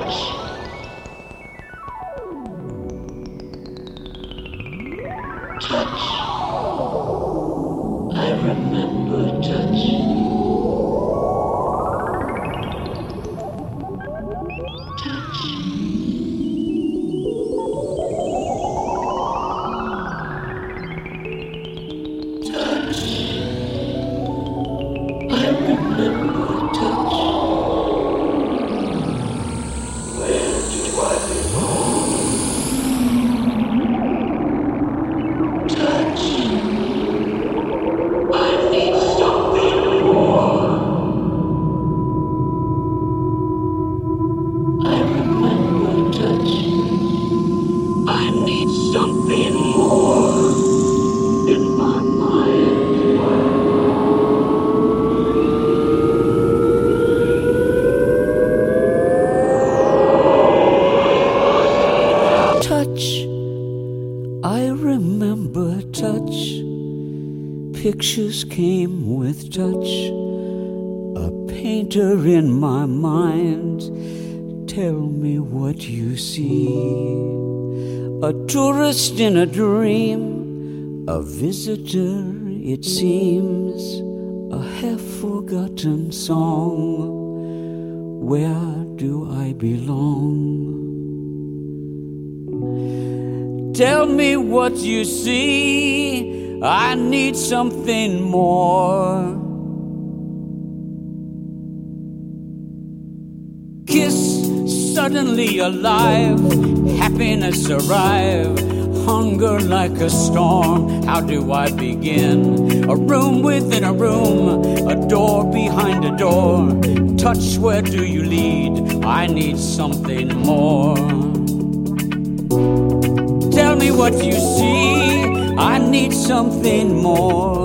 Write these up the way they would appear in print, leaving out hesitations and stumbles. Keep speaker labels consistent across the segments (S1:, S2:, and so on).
S1: Pictures came with touch, a painter in my mind. Tell me what you see. A tourist in a dream, a visitor it seems, a half-forgotten song. Where do I belong? Tell me what you see. I need something more. Kiss, suddenly alive. Happiness arrive. Hunger like a storm. How do I begin? A room within a room. A door behind a door. Touch, where do you lead? I need something more. Tell me what you see. I need something more.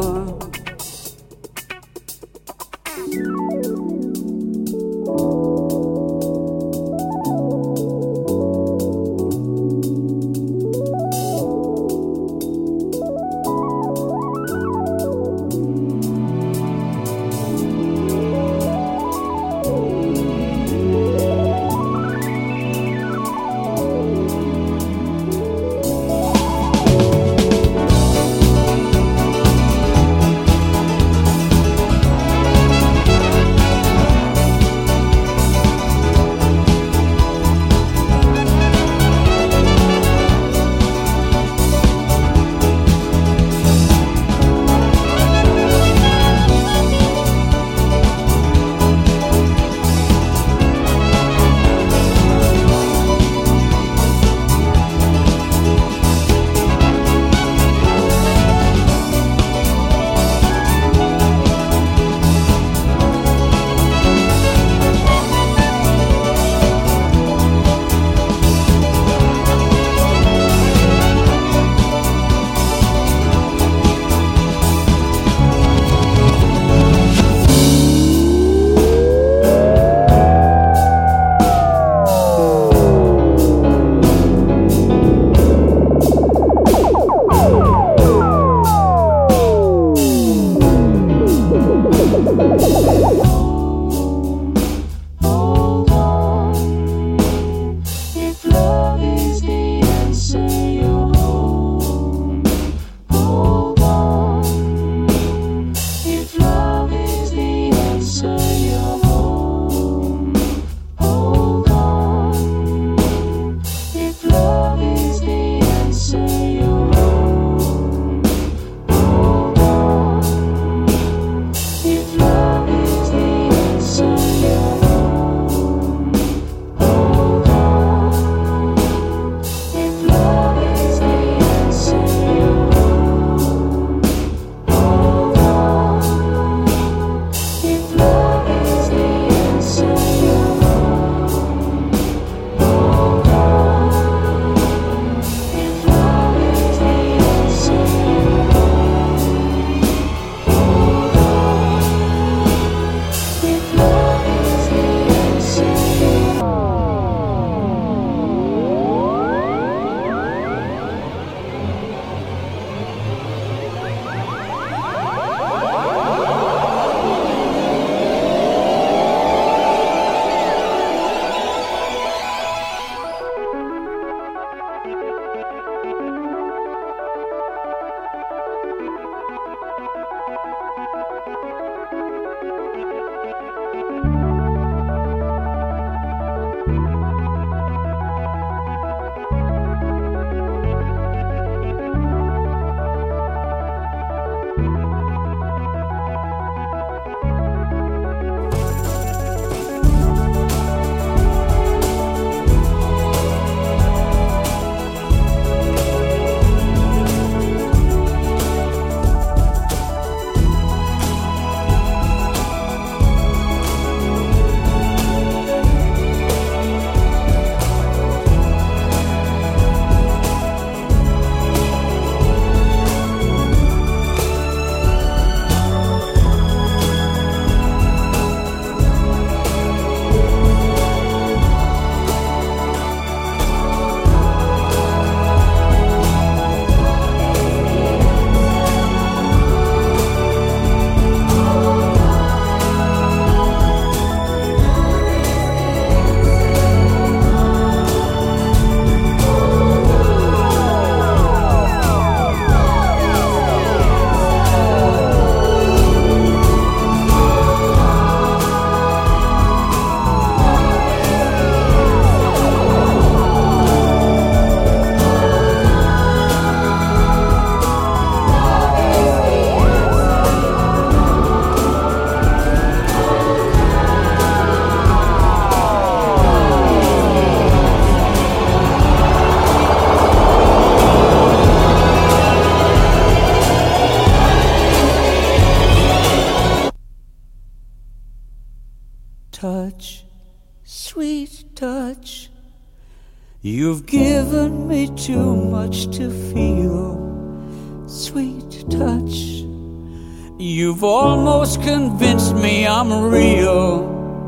S1: sweet touch. You've given me too much to feel, sweet touch. You've almost convinced me I'm real.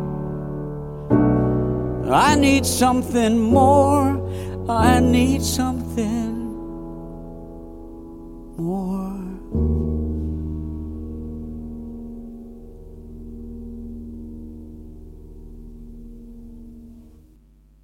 S1: I need something more, I need something more.